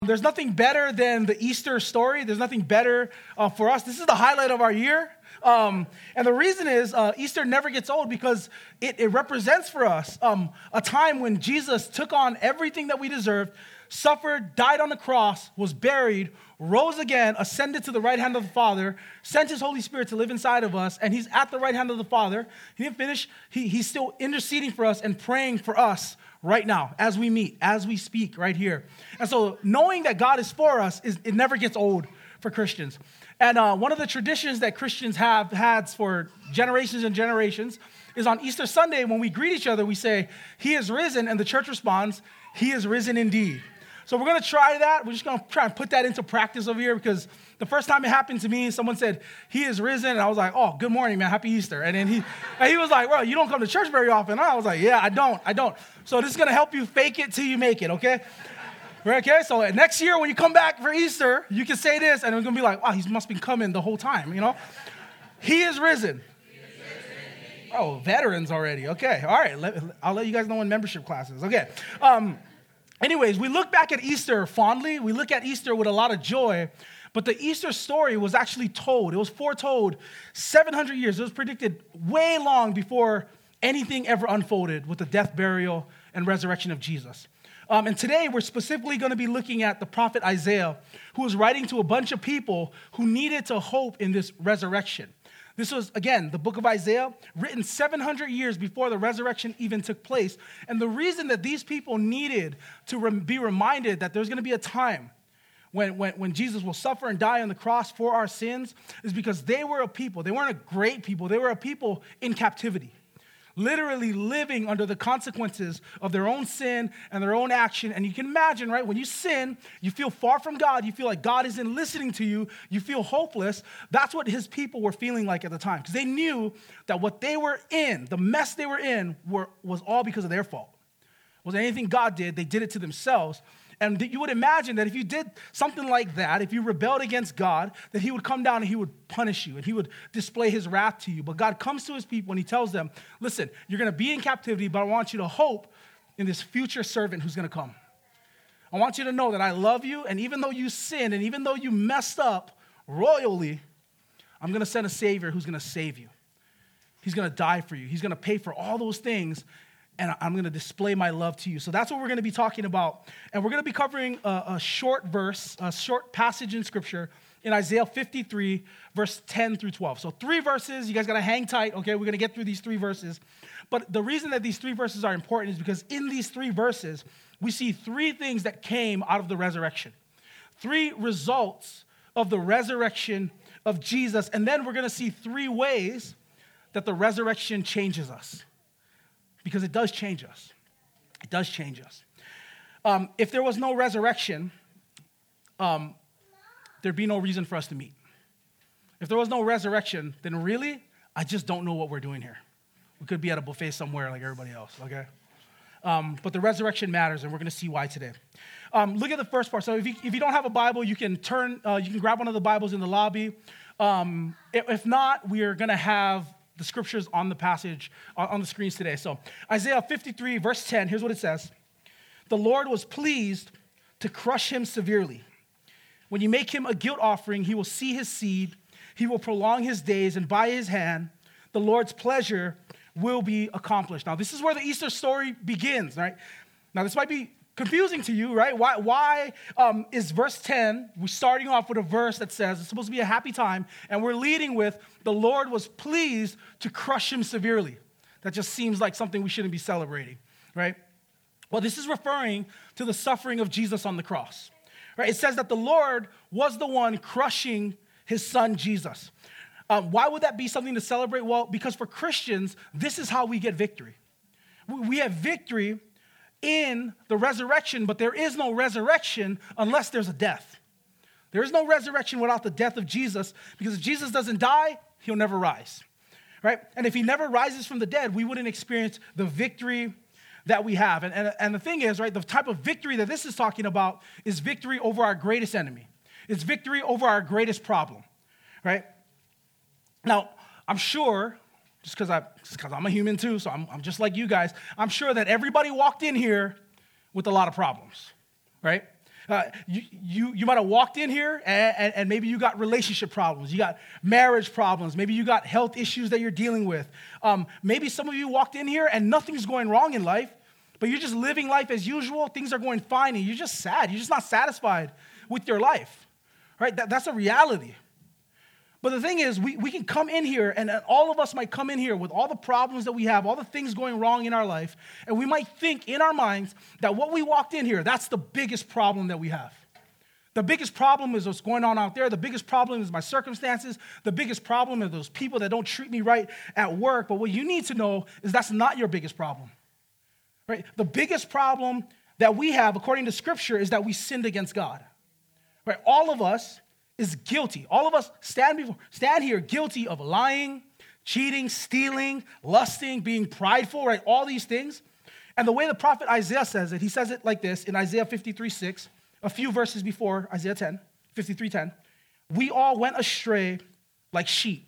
There's nothing better than the Easter story. There's nothing better for us. This is the highlight of our year. And the reason is Easter never gets old because it represents for us a time when Jesus took on everything that we deserved, suffered, died on the cross, was buried, rose again, ascended to the right hand of the Father, sent his Holy Spirit to live inside of us, and he's at the right hand of the Father. He didn't finish. He's still interceding for us and praying for us right now, as we meet, as we speak right here. And so knowing that God is for us, it never gets old for Christians. And one of the traditions that Christians have had for generations and generations is on Easter Sunday, when we greet each other, we say, "He is risen," and the church responds, "He is risen indeed." So we're going to try that. We're just going to try and put that into practice over here, because the first time it happened to me, someone said, "He is risen," and I was like, "Oh, good morning, man. Happy Easter." And then he was like, "Well, you don't come to church very often." I was like, "Yeah, I don't. So this is going to help you fake it till you make it, okay? Okay, so next year when you come back for Easter, you can say this, and we're going to be like, "Wow, he must be coming the whole time, you know?" He is risen. Oh, veterans already. Okay, all right. I'll let you guys know in membership classes. Okay. Anyways, we look back at Easter fondly. We look at Easter with a lot of joy. But the Easter story was actually told. It was foretold 700 years. It was predicted way long before anything ever unfolded with the death, burial, and resurrection of Jesus. And today, we're specifically going to be looking at the prophet Isaiah, who was writing to a bunch of people who needed to hope in this resurrection. This was, again, the book of Isaiah, written 700 years before the resurrection even took place. And the reason that these people needed to be reminded that there's going to be a time when Jesus will suffer and die on the cross for our sins is because they were a people. They weren't a great people. They were a people in captivity, literally living under the consequences of their own sin and their own action. And you can imagine, right, when you sin, you feel far from God. You feel like God isn't listening to you. You feel hopeless. That's what his people were feeling like at the time, because they knew that what they were in, the mess they were in, was all because of their fault. It wasn't anything God did. They did it to themselves. And you would imagine that if you did something like that, if you rebelled against God, that he would come down and he would punish you and he would display his wrath to you. But God comes to his people and he tells them, "Listen, you're going to be in captivity, but I want you to hope in this future servant who's going to come. I want you to know that I love you, and even though you sinned and even though you messed up royally, I'm going to send a Savior who's going to save you. He's going to die for you. He's going to pay for all those things, and I'm going to display my love to you." So that's what we're going to be talking about. And we're going to be covering a short verse, a short passage in Scripture in Isaiah 53, verse 10 through 12. So 3 verses. You guys got to hang tight, okay? We're going to get through these 3 verses. But the reason that these 3 verses are important is because in these 3 verses, we see 3 things that came out of the resurrection. 3 results of the resurrection of Jesus. And then we're going to see 3 ways that the resurrection changes us. Because it does change us. It does change us. If there was no resurrection, there'd be no reason for us to meet. If there was no resurrection, then really, I just don't know what we're doing here. We could be at a buffet somewhere like everybody else, okay? But the resurrection matters, and we're going to see why today. Look at the first part. So if you don't have a Bible, you can grab one of the Bibles in the lobby. If not, we are going to have the scriptures on the passage, on the screens today. So Isaiah 53, verse 10, here's what it says. "The Lord was pleased to crush him severely. When you make him a guilt offering, he will see his seed. He will prolong his days, and by his hand, the Lord's pleasure will be accomplished." Now, this is where the Easter story begins, right? Now, this might be confusing to you, right? Why is verse 10, we're starting off with a verse that says it's supposed to be a happy time, and we're leading with, "The Lord was pleased to crush him severely." That just seems like something we shouldn't be celebrating, right? Well, this is referring to the suffering of Jesus on the cross, right? It says that the Lord was the one crushing his son, Jesus. Why would that be something to celebrate? Well, because for Christians, this is how we get victory. We have victory in the resurrection, but there is no resurrection unless there's a death. There is no resurrection without the death of Jesus, because if Jesus doesn't die, he'll never rise, right? And if he never rises from the dead, we wouldn't experience the victory that we have. And the thing is, right, the type of victory that this is talking about is victory over our greatest enemy. It's victory over our greatest problem, right? Now, I'm sure, just because I'm a human too, so I'm just like you guys, I'm sure that everybody walked in here with a lot of problems, right? You might have walked in here and maybe you got relationship problems. You got marriage problems. Maybe you got health issues that you're dealing with. Maybe some of you walked in here and nothing's going wrong in life, but you're just living life as usual. Things are going fine and you're just sad. You're just not satisfied with your life, right? That's a reality. But the thing is, we can come in here, and all of us might come in here with all the problems that we have, all the things going wrong in our life, and we might think in our minds that what we walked in here, that's the biggest problem that we have. The biggest problem is what's going on out there. The biggest problem is my circumstances. The biggest problem are those people that don't treat me right at work. But what you need to know is that's not your biggest problem, right? The biggest problem that we have, according to Scripture, is that we sinned against God, right? All of us is guilty. All of us stand here guilty of lying, cheating, stealing, lusting, being prideful, right? All these things. And the way the prophet Isaiah says it, he says it like this in Isaiah 53:6, a few verses before Isaiah 53:10. We all went astray like sheep.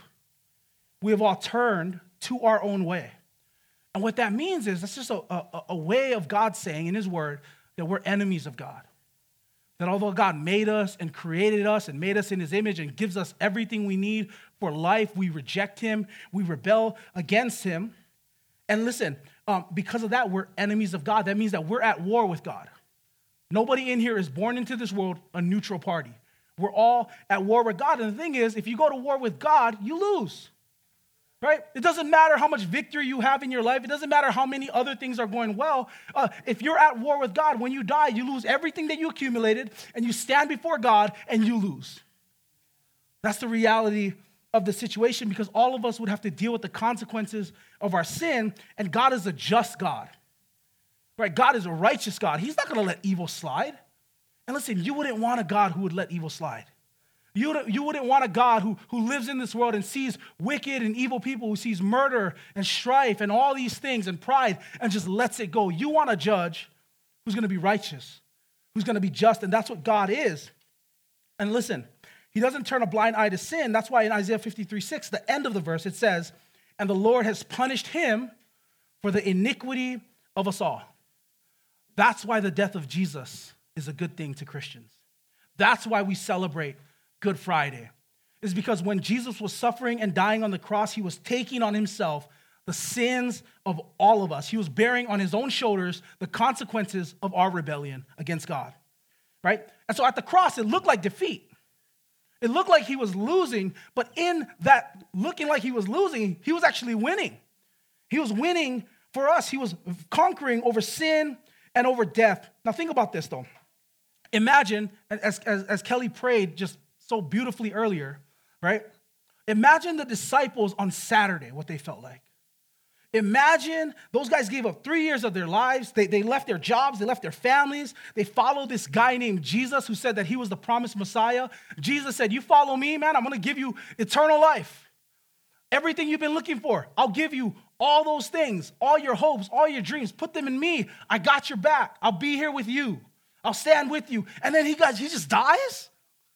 We have all turned to our own way. And what that means is that's just a way of God saying in his word that we're enemies of God. That although God made us and created us and made us in his image and gives us everything we need for life, we reject him, we rebel against him. And listen, because of that, we're enemies of God. That means that we're at war with God. Nobody in here is born into this world a neutral party. We're all at war with God. And the thing is, if you go to war with God, you lose. Right? It doesn't matter how much victory you have in your life. It doesn't matter how many other things are going well. If you're at war with God, when you die, you lose everything that you accumulated, and you stand before God, and you lose. That's the reality of the situation, because all of us would have to deal with the consequences of our sin, and God is a just God. Right? God is a righteous God. He's not going to let evil slide. And listen, you wouldn't want a God who would let evil slide. You wouldn't want a God who lives in this world and sees wicked and evil people, who sees murder and strife and all these things and pride and just lets it go. You want a judge who's going to be righteous, who's going to be just, and that's what God is. And listen, he doesn't turn a blind eye to sin. That's why in Isaiah 53:6, the end of the verse, it says, and the Lord has punished him for the iniquity of us all. That's why the death of Jesus is a good thing to Christians. That's why we celebrate Good Friday, is because when Jesus was suffering and dying on the cross, he was taking on himself the sins of all of us. He was bearing on his own shoulders the consequences of our rebellion against God, right? And so at the cross, it looked like defeat. It looked like he was losing, but in that looking like he was losing, he was actually winning. He was winning for us. He was conquering over sin and over death. Now think about this, though. Imagine, as Kelly prayed just so beautifully earlier, right? Imagine the disciples on Saturday, what they felt like. Imagine those guys gave up 3 years of their lives. They left their jobs. They left their families. They followed this guy named Jesus who said that he was the promised Messiah. Jesus said, you follow me, man, I'm going to give you eternal life. Everything you've been looking for, I'll give you all those things, all your hopes, all your dreams. Put them in me. I got your back. I'll be here with you. I'll stand with you. And then he just dies?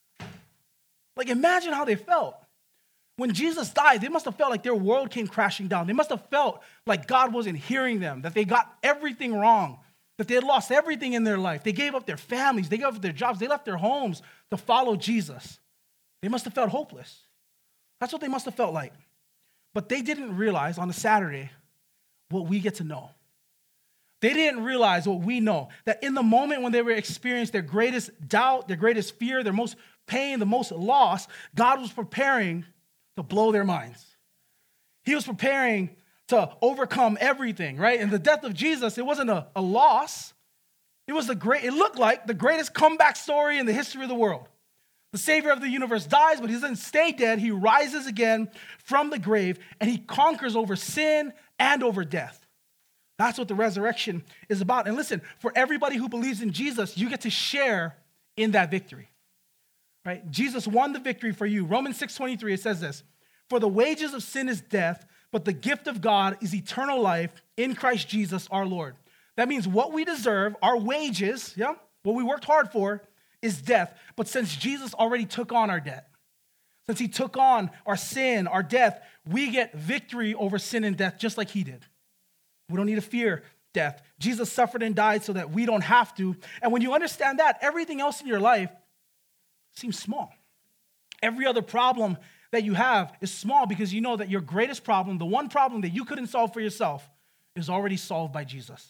Like, imagine how they felt. When Jesus died, they must have felt like their world came crashing down. They must have felt like God wasn't hearing them, that they got everything wrong, that they had lost everything in their life. They gave up their families. They gave up their jobs. They left their homes to follow Jesus. They must have felt hopeless. That's what they must have felt like. But they didn't realize on a Saturday what we get to know. They didn't realize what we know, that in the moment when they were experiencing their greatest doubt, their greatest fear, their most pain, the most loss, God was preparing to blow their minds. He was preparing to overcome everything, right? And the death of Jesus, it wasn't a loss. It looked like the greatest comeback story in the history of the world. The Savior of the universe dies, but he doesn't stay dead. He rises again from the grave, and he conquers over sin and over death. That's what the resurrection is about. And listen, for everybody who believes in Jesus, you get to share in that victory. Right? Jesus won the victory for you. Romans 6:23, it says this, for the wages of sin is death, but the gift of God is eternal life in Christ Jesus our Lord. That means what we deserve, our wages, what we worked hard for, is death. But since Jesus already took on our debt, since he took on our sin, our death, we get victory over sin and death just like he did. We don't need to fear death. Jesus suffered and died so that we don't have to. And when you understand that, everything else in your life seems small. Every other problem that you have is small because you know that your greatest problem, the one problem that you couldn't solve for yourself, is already solved by Jesus.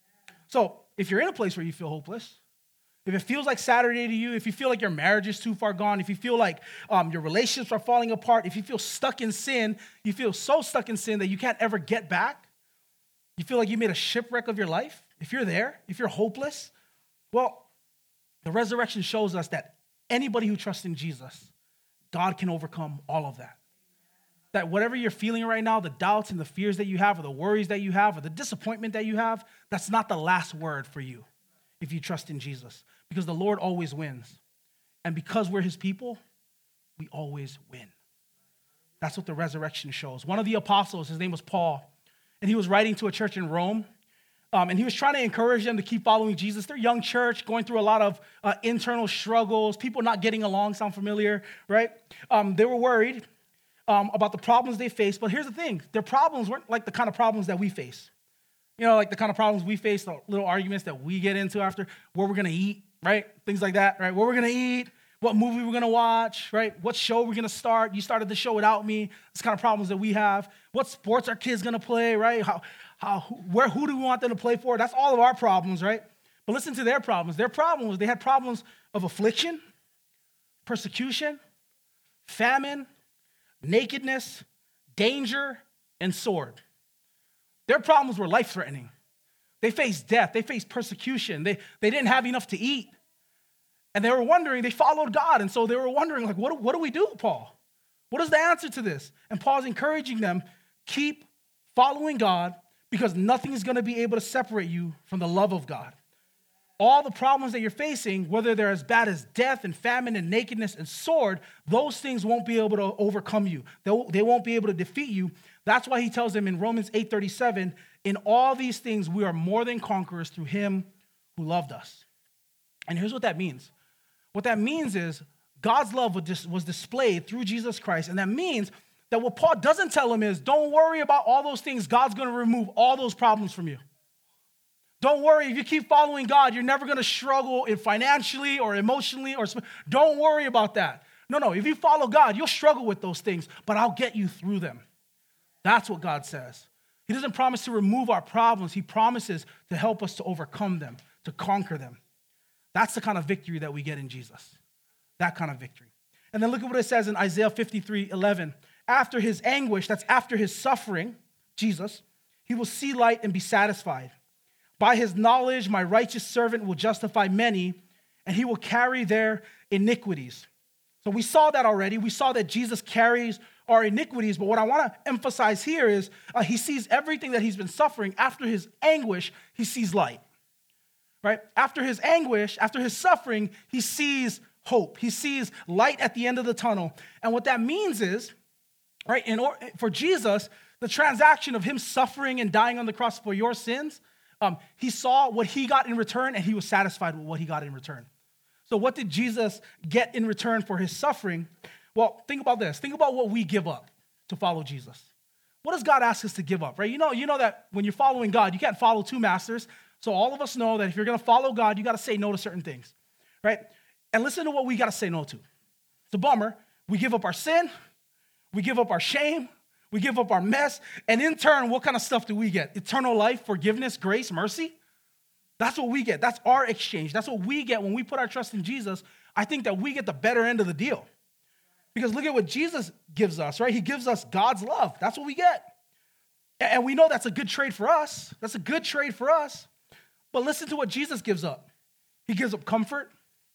So if you're in a place where you feel hopeless, if it feels like Saturday to you, if you feel like your marriage is too far gone, if you feel like your relationships are falling apart, if you feel stuck in sin, you feel so stuck in sin that you can't ever get back, you feel like you made a shipwreck of your life, if you're there, if you're hopeless, well, the resurrection shows us that anybody who trusts in Jesus, God can overcome all of that. That whatever you're feeling right now, the doubts and the fears that you have, or the worries that you have, or the disappointment that you have, that's not the last word for you if you trust in Jesus. Because the Lord always wins. And because we're his people, we always win. That's what the resurrection shows. One of the apostles, his name was Paul, and he was writing to a church in Rome, and he was trying to encourage them to keep following Jesus. They're a young church going through a lot of internal struggles, people not getting along, sound familiar, right? They were worried about the problems they faced, but here's the thing. Their problems weren't like the kind of problems that we face. You know, like the kind of problems we face, the little arguments that we get into after, where we're going to eat, right? Things like that, right? Where we're going to eat, what movie we're going to watch, right? What show we're going to start. You started the show without me. It's kind of problems that we have. What sports our kids going to play, right? Who do we want them to play for? That's all of our problems, right? But listen to their problems. Their problem was they had problems of affliction, persecution, famine, nakedness, danger, and sword. Their problems were life-threatening. They faced death. They faced persecution. They didn't have enough to eat. And they were wondering, they followed God. And so they were wondering, like, what do we do, Paul? What is the answer to this? And Paul's encouraging them, keep following God because nothing is going to be able to separate you from the love of God. All the problems that you're facing, whether they're as bad as death and famine and nakedness and sword, those things won't be able to overcome you. They won't be able to defeat you. That's why he tells them in Romans 8:37, in all these things we are more than conquerors through him who loved us. And here's what that means. What that means is God's love was displayed through Jesus Christ. And that means that what Paul doesn't tell them is, don't worry about all those things. God's going to remove all those problems from you. Don't worry, if you keep following God, you're never going to struggle financially or emotionally. Don't worry about that. No, if you follow God, you'll struggle with those things, but I'll get you through them. That's what God says. He doesn't promise to remove our problems. He promises to help us to overcome them, to conquer them. That's the kind of victory that we get in Jesus. That kind of victory. And then look at what it says in Isaiah 53:11. After his anguish, that's after his suffering, Jesus, he will see light and be satisfied. By his knowledge, my righteous servant will justify many, and he will carry their iniquities. So we saw that already. We saw that Jesus carries our iniquities, but what I want to emphasize here is he sees everything that he's been suffering. After his anguish, he sees light, right? After his anguish, after his suffering, he sees hope. He sees light at the end of the tunnel. And what that means is, right, for Jesus, the transaction of him suffering and dying on the cross for your sins, he saw what he got in return, and he was satisfied with what he got in return. So what did Jesus get in return for his suffering? Well, think about this. Think about what we give up to follow Jesus. What does God ask us to give up, right? You know that when you're following God, you can't follow two masters. So all of us know that if you're going to follow God, you got to say no to certain things, right? And listen to what we got to say no to. It's a bummer. We give up our sin. We give up our shame. We give up our mess. And in turn, what kind of stuff do we get? Eternal life, forgiveness, grace, mercy. That's what we get. That's our exchange. That's what we get when we put our trust in Jesus. I think that we get the better end of the deal. Because look at what Jesus gives us, right? He gives us God's love. That's what we get. And we know that's a good trade for us. That's a good trade for us. But listen to what Jesus gives up. He gives up comfort.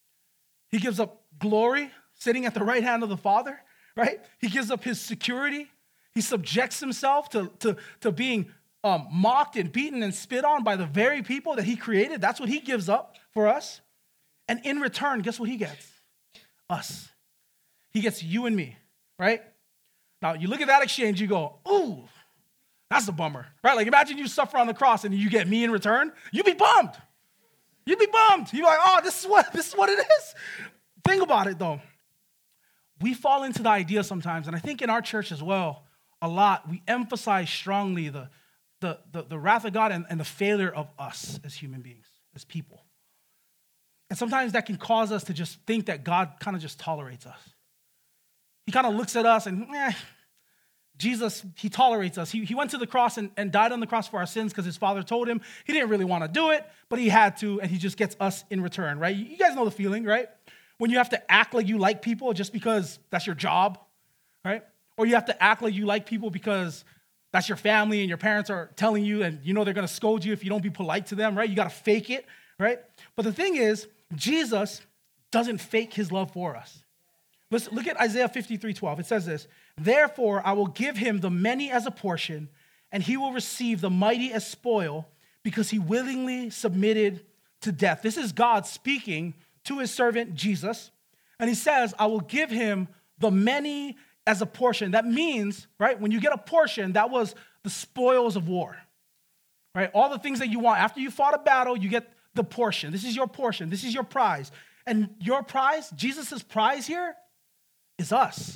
He gives up glory, sitting at the right hand of the Father, right? He gives up his security. He subjects himself to being mocked and beaten and spit on by the very people that he created. That's what he gives up for us. And in return, guess what he gets? Us. He gets you and me, right? Now, you look at that exchange, you go, ooh, that's a bummer, right? Like, imagine you suffer on the cross and you get me in return. You'd be bummed. You'd be bummed. You're like, oh, this is what it is. Think about it, though. We fall into the idea sometimes, and I think in our church as well, a lot, we emphasize strongly the the wrath of God and the failure of us as human beings, as people. And sometimes that can cause us to just think that God kind of just tolerates us. He kind of looks at us and, Jesus, he tolerates us. He went to the cross and died on the cross for our sins because his Father told him. He didn't really want to do it, but he had to, and he just gets us in return, right? You guys know the feeling, right? When you have to act like you like people just because that's your job, right? Or you have to act like you like people because that's your family and your parents are telling you and you know they're going to scold you if you don't be polite to them, right? You got to fake it, right? But the thing is, Jesus doesn't fake his love for us. Listen, look at Isaiah 53:12. It says this, therefore I will give him the many as a portion, and he will receive the mighty as spoil, because he willingly submitted to death. This is God speaking to his servant Jesus, and he says, I will give him the many as a portion. That means, right, when you get a portion, that was the spoils of war, right? All the things that you want. After you fought a battle, you get the portion. This is your portion. This is your prize. And your prize, Jesus' prize here, is us.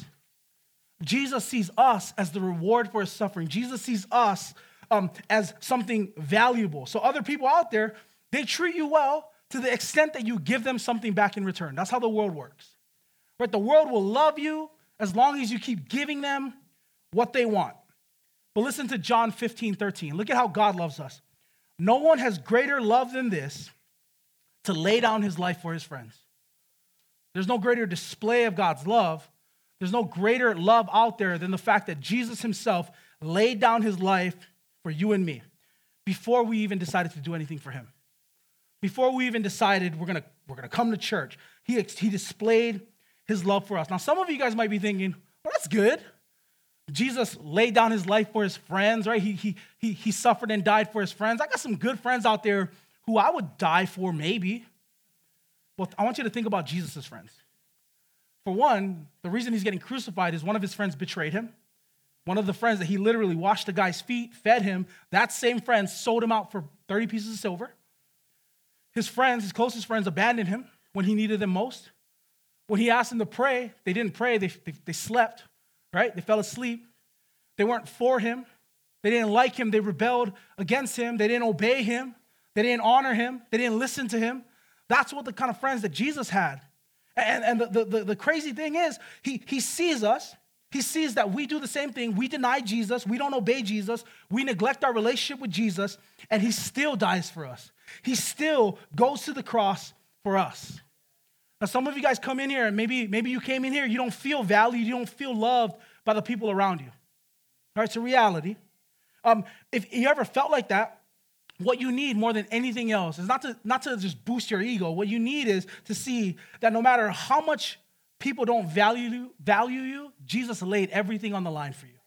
Jesus sees us as the reward for his suffering. Jesus sees us as something valuable. So other people out there, they treat you well to the extent that you give them something back in return. That's how the world works. Right? The world will love you as long as you keep giving them what they want. But listen to John 15:13. Look at how God loves us. No one has greater love than this, to lay down his life for his friends. There's no greater display of God's love. There's no greater love out there than the fact that Jesus himself laid down his life for you and me before we even decided to do anything for him. Before we even decided we're gonna come to church, he displayed his love for us. Now, some of you guys might be thinking, well, that's good. Jesus laid down his life for his friends, right? He suffered and died for his friends. I got some good friends out there who I would die for maybe. Well, I want you to think about Jesus' friends. For one, the reason he's getting crucified is one of his friends betrayed him. One of the friends that he literally washed the guy's feet, fed him, that same friend sold him out for 30 pieces of silver. His friends, his closest friends, abandoned him when he needed them most. When he asked them to pray, they didn't pray, they slept, right? They fell asleep. They weren't for him. They didn't like him. They rebelled against him. They didn't obey him. They didn't honor him. They didn't listen to him. That's what the kind of friends that Jesus had. And the crazy thing is, he sees us. He sees that we do the same thing. We deny Jesus. We don't obey Jesus. We neglect our relationship with Jesus. And he still dies for us. He still goes to the cross for us. Now, some of you guys come in here, and maybe you came in here, you don't feel valued. You don't feel loved by the people around you. All right, it's a reality. If you ever felt like that, what you need more than anything else is not to just boost your ego. What you need is to see that no matter how much people don't value you, Jesus laid everything on the line for you.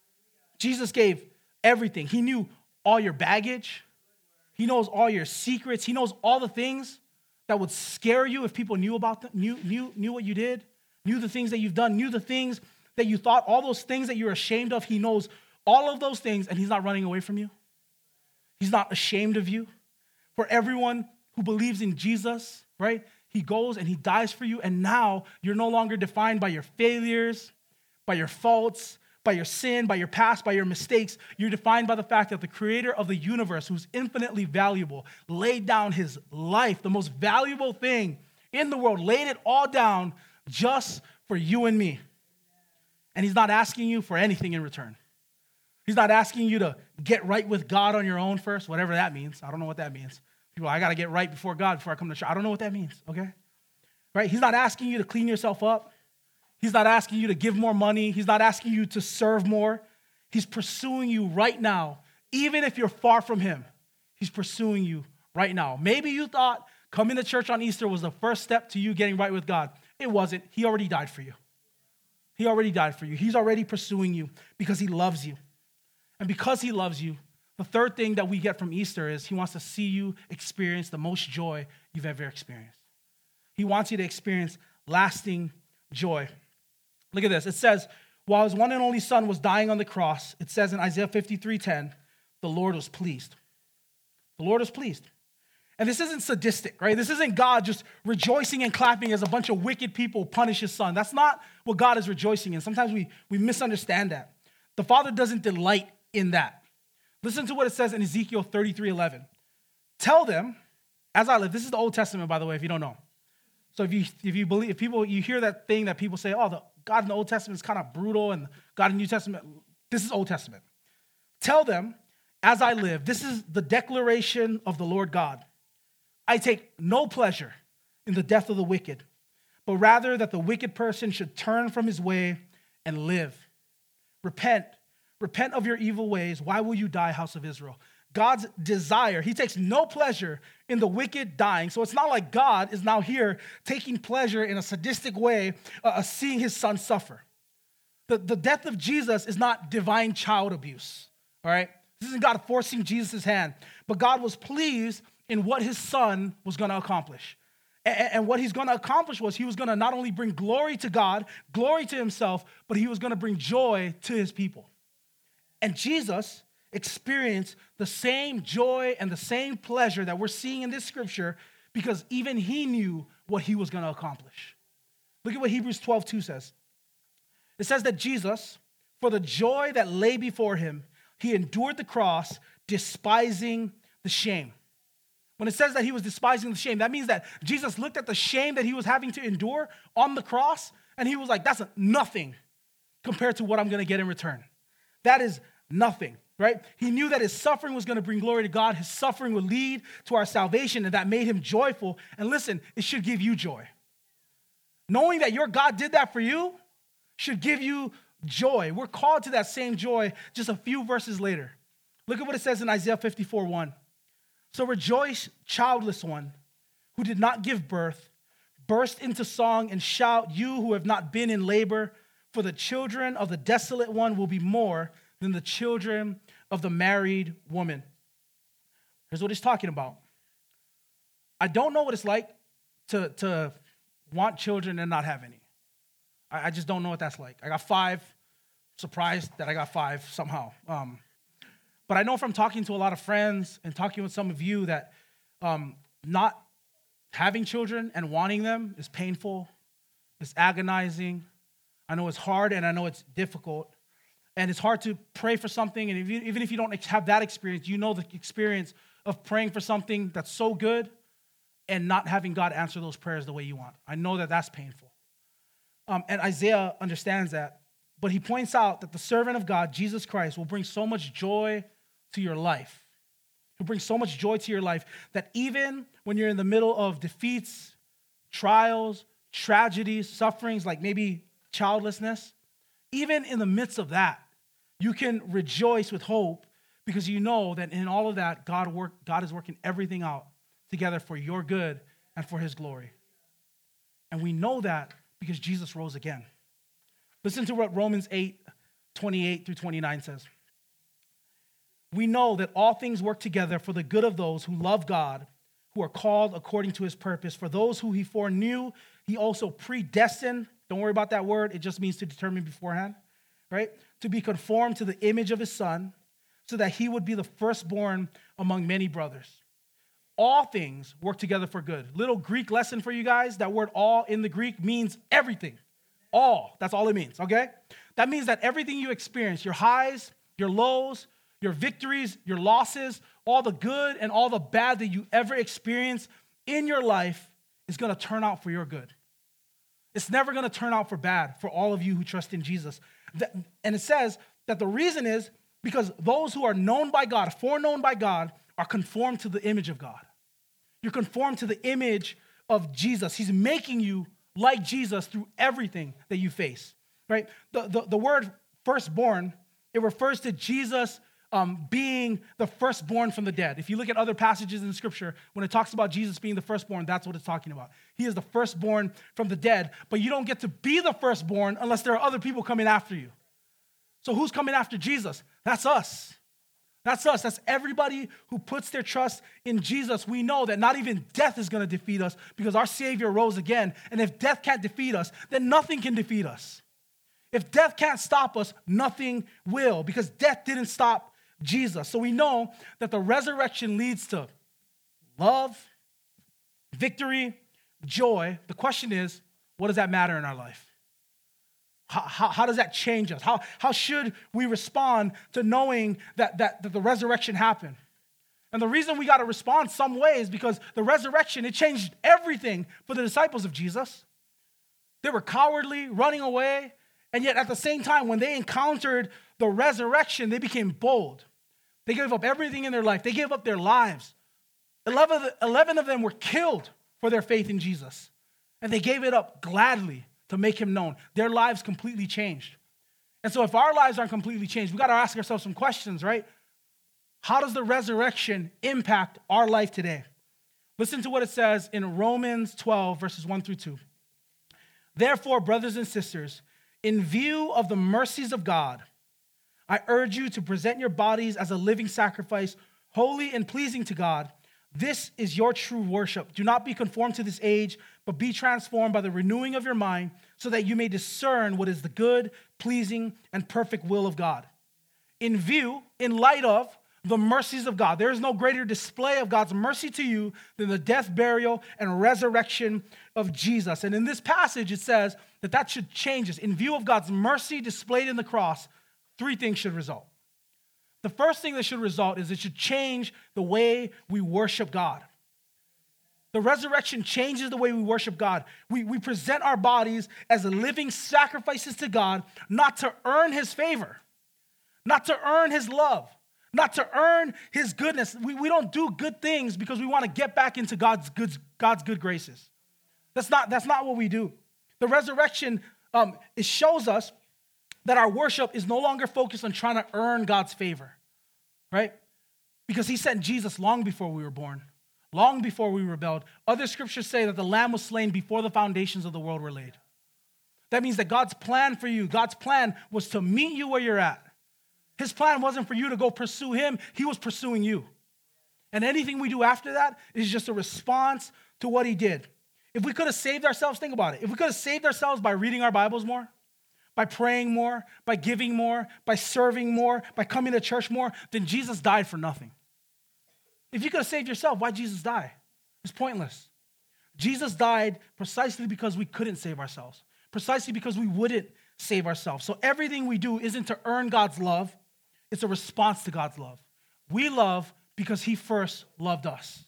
Jesus gave everything. He knew all your baggage. He knows all your secrets. He knows all the things that would scare you if people knew about them, knew what you did, knew the things that you've done, knew the things that you thought, all those things that you're ashamed of. He knows all of those things, and he's not running away from you. He's not ashamed of you. For everyone who believes in Jesus, right? He goes and he dies for you, and now you're no longer defined by your failures, by your faults, by your sin, by your past, by your mistakes. You're defined by the fact that the creator of the universe, who's infinitely valuable, laid down his life, the most valuable thing in the world, laid it all down just for you and me. And he's not asking you for anything in return. He's not asking you to get right with God on your own first, whatever that means. I don't know what that means. People are, I got to get right before God before I come to church. I don't know what that means, okay? Right? He's not asking you to clean yourself up. He's not asking you to give more money. He's not asking you to serve more. He's pursuing you right now. Even if you're far from him, he's pursuing you right now. Maybe you thought coming to church on Easter was the first step to you getting right with God. It wasn't. He already died for you. He already died for you. He's already pursuing you because he loves you. And because he loves you, the third thing that we get from Easter is he wants to see you experience the most joy you've ever experienced. He wants you to experience lasting joy. Look at this. It says, while his one and only son was dying on the cross, it says in Isaiah 53:10, the Lord was pleased. The Lord was pleased. And this isn't sadistic, right? This isn't God just rejoicing and clapping as a bunch of wicked people punish his son. That's not what God is rejoicing in. Sometimes we misunderstand that. The Father doesn't delight in that. Listen to what it says in Ezekiel 33:11. Tell them, as I live. This is the Old Testament, by the way, if you don't know. So if you hear that thing that people say, oh, the God in the Old Testament is kind of brutal and God in the New Testament, this is Old Testament. Tell them, as I live, this is the declaration of the Lord God. I take no pleasure in the death of the wicked, but rather that the wicked person should turn from his way and live. Repent of your evil ways. Why will you die, house of Israel? God's desire, he takes no pleasure in the wicked dying. So it's not like God is now here taking pleasure in a sadistic way, seeing his son suffer. The death of Jesus is not divine child abuse, all right? This isn't God forcing Jesus' hand, but God was pleased in what his son was going to accomplish. And what he's going to accomplish was he was going to not only bring glory to God, glory to himself, but he was going to bring joy to his people. And Jesus experienced the same joy and the same pleasure that we're seeing in this scripture because even he knew what he was going to accomplish. Look at what Hebrews 12:2 says. It says that Jesus, for the joy that lay before him, he endured the cross, despising the shame. When it says that he was despising the shame, that means that Jesus looked at the shame that he was having to endure on the cross, and he was like, that's nothing compared to what I'm going to get in return. That is nothing, right? He knew that his suffering was going to bring glory to God. His suffering would lead to our salvation, and that made him joyful. And listen, it should give you joy. Knowing that your God did that for you should give you joy. We're called to that same joy just a few verses later. Look at what it says in Isaiah 54:1. So rejoice, childless one, who did not give birth. Burst into song and shout, you who have not been in labor, for the children of the desolate one will be more than the children of the married woman. Here's what he's talking about. I don't know what it's like to want children and not have any. I just don't know what that's like. I got 5. Surprised that I got 5 somehow. But I know from talking to a lot of friends and talking with some of you that not having children and wanting them is painful, it's agonizing. I know it's hard and I know it's difficult. And it's hard to pray for something. And even if you don't have that experience, you know the experience of praying for something that's so good and not having God answer those prayers the way you want. I know that that's painful. And Isaiah understands that. But he points out that the servant of God, Jesus Christ, will bring so much joy to your life. He'll bring so much joy to your life that even when you're in the middle of defeats, trials, tragedies, sufferings, like maybe childlessness, even in the midst of that, you can rejoice with hope because you know that in all of that, God is working everything out together for your good and for his glory. And we know that because Jesus rose again. Listen to what Romans 8:28-29 says. We know that all things work together for the good of those who love God, who are called according to his purpose. For those who he foreknew, he also predestined. Don't worry about that word. It just means to determine beforehand, right? To be conformed to the image of his son, so that he would be the firstborn among many brothers. All things work together for good. Little Greek lesson for you guys. That word all in the Greek means everything. All. That's all it means, okay? That means that everything you experience, your highs, your lows, your victories, your losses, all the good and all the bad that you ever experience in your life is going to turn out for your good. It's never going to turn out for bad for all of you who trust in Jesus. And it says that the reason is because those who are known by God, foreknown by God, are conformed to the image of God. You're conformed to the image of Jesus. He's making you like Jesus through everything that you face, right? The word firstborn, it refers to Jesus being the firstborn from the dead. If you look at other passages in the scripture, when it talks about Jesus being the firstborn, that's what it's talking about. He is the firstborn from the dead, but you don't get to be the firstborn unless there are other people coming after you. So who's coming after Jesus? That's us. That's us. That's everybody who puts their trust in Jesus. We know that not even death is going to defeat us because our Savior rose again. And if death can't defeat us, then nothing can defeat us. If death can't stop us, nothing will, because death didn't stop Jesus. So we know that the resurrection leads to love, victory, joy. The question is, what does that matter in our life? How does that change us? How should we respond to knowing that the resurrection happened? And the reason we got to respond some way is because the resurrection, it changed everything for the disciples of Jesus. They were cowardly, running away, and yet at the same time, when they encountered the resurrection, they became bold. They gave up everything in their life. They gave up their lives. 11 of them were killed for their faith in Jesus, and they gave it up gladly to make him known. Their lives completely changed. And so if our lives aren't completely changed, we got to ask ourselves some questions, right? How does the resurrection impact our life today? Listen to what it says in Romans 12, verses 1 through 2. Therefore, brothers and sisters, in view of the mercies of God, I urge you to present your bodies as a living sacrifice, holy and pleasing to God. This is your true worship. Do not be conformed to this age, but be transformed by the renewing of your mind, so that you may discern what is the good, pleasing, and perfect will of God. In view, in light of the mercies of God, there is no greater display of God's mercy to you than the death, burial, and resurrection of Jesus. And in this passage, it says that should change us. In view of God's mercy displayed in the cross, 3 things should result. The first thing that should result is it should change the way we worship God. The resurrection changes the way we worship God. We present our bodies as living sacrifices to God, not to earn his favor, not to earn his love, not to earn his goodness. We don't do good things because we want to get back into God's good graces. That's not what we do. The resurrection, it shows us that our worship is no longer focused on trying to earn God's favor, right? Because he sent Jesus long before we were born, long before we rebelled. Other scriptures say that the Lamb was slain before the foundations of the world were laid. That means that God's plan for you, God's plan was to meet you where you're at. His plan wasn't for you to go pursue him. He was pursuing you. And anything we do after that is just a response to what he did. If we could have saved ourselves, think about it. If we could have saved ourselves by reading our Bibles more, by praying more, by giving more, by serving more, by coming to church more, then Jesus died for nothing. If you could have saved yourself, why'd Jesus die? It's pointless. Jesus died precisely because we couldn't save ourselves, precisely because we wouldn't save ourselves. So everything we do isn't to earn God's love. It's a response to God's love. We love because he first loved us.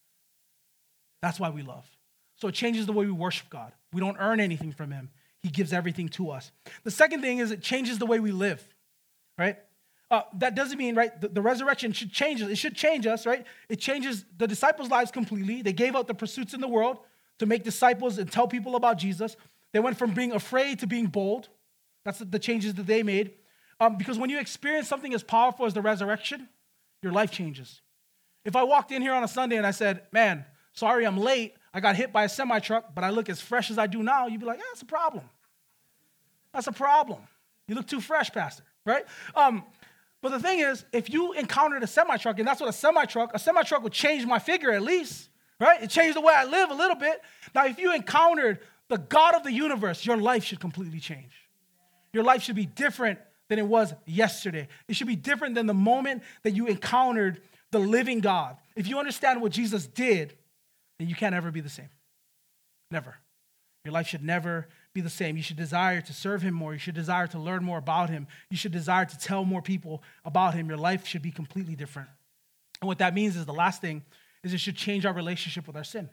That's why we love. So it changes the way we worship God. We don't earn anything from him. He gives everything to us. The second thing is it changes the way we live, right? That doesn't mean, right, the resurrection should change us. It should change us, right? It changes the disciples' lives completely. They gave up the pursuits in the world to make disciples and tell people about Jesus. They went from being afraid to being bold. That's the changes that they made. Because when you experience something as powerful as the resurrection, your life changes. If I walked in here on a Sunday and I said, man, sorry I'm late, I got hit by a semi-truck, but I look as fresh as I do now, you'd be like, that's a problem. That's a problem. You look too fresh, Pastor, right? But the thing is, if you encountered a semi-truck, and that's what a semi-truck would change my figure at least, right? It changed the way I live a little bit. Now, if you encountered the God of the universe, your life should completely change. Your life should be different than it was yesterday. It should be different than the moment that you encountered the living God. If you understand what Jesus did, then you can't ever be the same. Never. Your life should never be the same. You should desire to serve him more. You should desire to learn more about him. You should desire to tell more people about him. Your life should be completely different. And what that means is the last thing is it should change our relationship with our sin.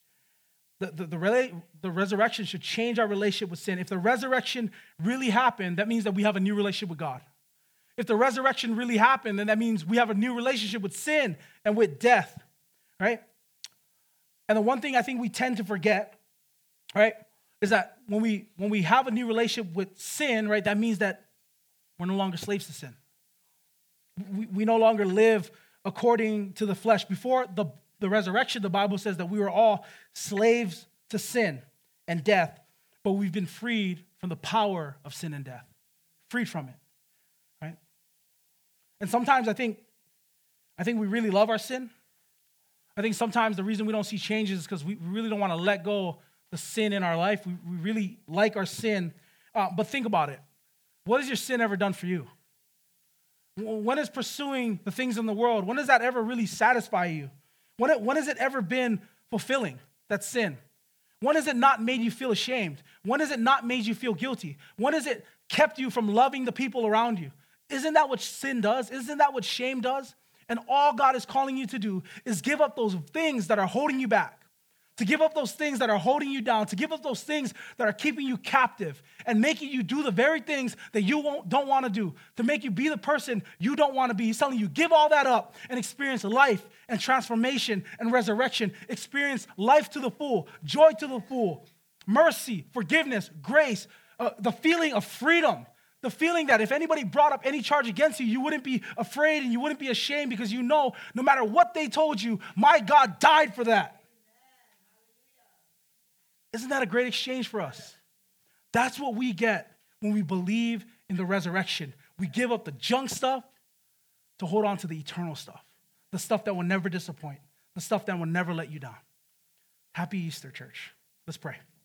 The resurrection should change our relationship with sin. If the resurrection really happened, that means that we have a new relationship with God. If the resurrection really happened, then that means we have a new relationship with sin and with death, right? And the one thing I think we tend to forget, right, is that when we have a new relationship with sin, right, that means that we're no longer slaves to sin. We no longer live according to the flesh. Before the resurrection, the Bible says that we were all slaves to sin and death, but we've been freed from the power of sin and death. Freed from it, right? And sometimes I think we really love our sin. I think sometimes the reason we don't see changes is because we really don't want to let go the sin in our life. We really like our sin. But think about it. What has your sin ever done for you? When is pursuing the things in the world, when does that ever really satisfy you? When has it ever been fulfilling, that sin? When has it not made you feel ashamed? When has it not made you feel guilty? When has it kept you from loving the people around you? Isn't that what sin does? Isn't that what shame does? And all God is calling you to do is give up those things that are holding you back, to give up those things that are holding you down, to give up those things that are keeping you captive and making you do the very things that you don't want to do, to make you be the person you don't want to be. He's telling you, give all that up and experience life and transformation and resurrection. Experience life to the full, joy to the full, mercy, forgiveness, grace, the feeling of freedom. The feeling that if anybody brought up any charge against you, you wouldn't be afraid and you wouldn't be ashamed because you know no matter what they told you, my God died for that. Isn't that a great exchange for us? That's what we get when we believe in the resurrection. We give up the junk stuff to hold on to the eternal stuff, the stuff that will never disappoint, the stuff that will never let you down. Happy Easter, church. Let's pray.